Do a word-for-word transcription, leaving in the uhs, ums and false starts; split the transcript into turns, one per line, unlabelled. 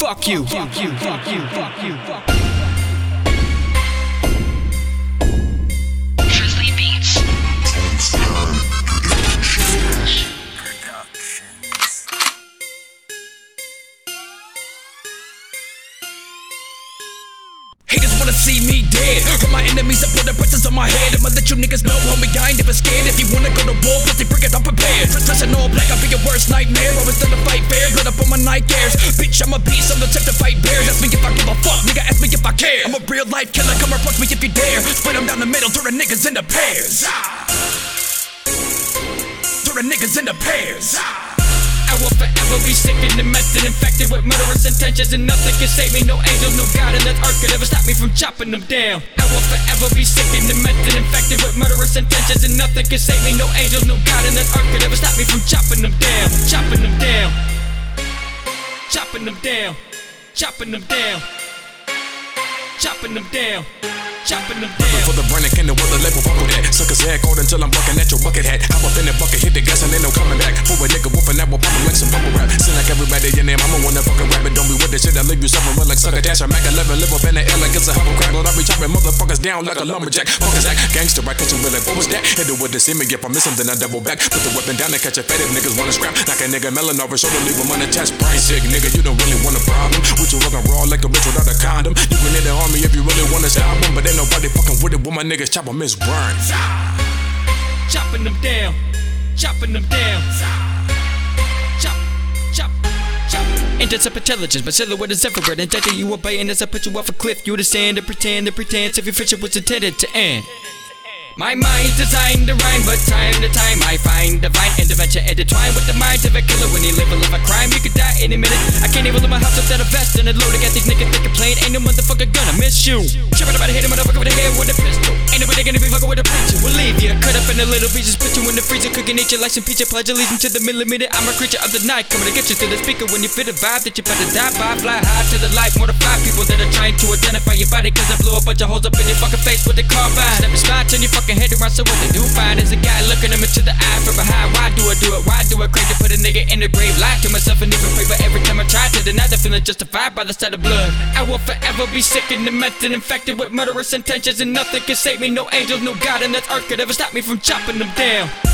fuck you. Fuck you, fuck you, fuck you, fuck you.
Drizzly Beats.
Haters wanna see me dead. From my enemies that put the presses on my head. I'ma let you niggas know, homie, I ain't never scared. If you wanna go to war, pussy, bring it, I'm prepared. Dressed in all black, I'll be your worst nightmare. Always done to fight fair, blood up on my night cares. Bitch, I'm a beast, I'm the type to fight bears. Ask me if I give a fuck, nigga, ask me if I care. I'm a real life killer, come approach me if you dare. Split them down the middle, turn the niggas into pairs. Turn the niggas into pairs. I will forever be sick and demented, infected with murderous intentions, and nothing can save me. No angel, no God, and that earth could ever stop me from chopping them down. I will forever be sick and demented, infected with murderous intentions, and nothing can save me. No angel, no God, and that earth could ever stop me from chopping them down, chopping them down, chopping them down, chopping them down, chopping them down. Chopping them down.
For the burning candle with the label fuck with that. Suckers head cold until I'm bucking at your bucket hat. Hop up in the bucket, hit the gas and ain't no coming back. For a nigga wolfing that will pop like some bubble wrap. Seem like everybody in there, I'ma wanna fucking rap it. Don't be with the shit that leave you suffering like sucker dash. I Mac eleven, live up in the air like it's a humble crack. But I be chopping motherfuckers down like a lumberjack. Fuckers act gangster, I catch him with like, what was that? Hit it with the semen, if I miss him, then I double back. Put the weapon down and catch a fat if niggas wanna scrap. Like a nigga melon over shoulder, leave him unattached. Brain sick, nigga, you don't really want a problem. With you looking raw like a bitch without a condom. You can hit the army if you really wanna stop him, but ain't nobody fucking with it. With my niggas chop 'em, Miss Burns.
Chopping them down, chopping them down. Chop, chop, chop. Intercept intelligence, my silhouette is everywhere. Intended you obeying as I put you off a cliff. You understand and pretend the pretense of your friendship was intended to end. My mind's designed to rhyme, but time to time I find divine intervention intertwined with the mind of a killer. When you live a life of crime, you could die any minute. I can't even leave my house without a vest and a load. I got these niggas thinking plain, ain't no motherfucker gonna miss you. Tripping about to hit a motherfucker with a head with a pistol. Ain't nobody gonna be fucking with a preacher. We'll leave you cut up in a little pieces, put you in the freezer, cooking eat you like some pizza. Pledge allegiance to the millimeter. I'm a creature of the night, coming to get you through the speaker. When you feel the vibe that you about to die by, fly high to the light. More than five people that are trying to identify your body, cause I blew a bunch of holes up in your fucking face with the carbine. Step aside, turn your fucking head around, so what they do find is a guy looking him into the eye from behind. Why do I do it? Why do I crave to put a nigga in the grave? Lie to myself and even pray, but every time I try to deny the feeling justified by the sight of blood. I will forever be sick and demented, infected with murderous intentions, and nothing can save me. No angel, no God, and that earth could ever stop me from chopping them down.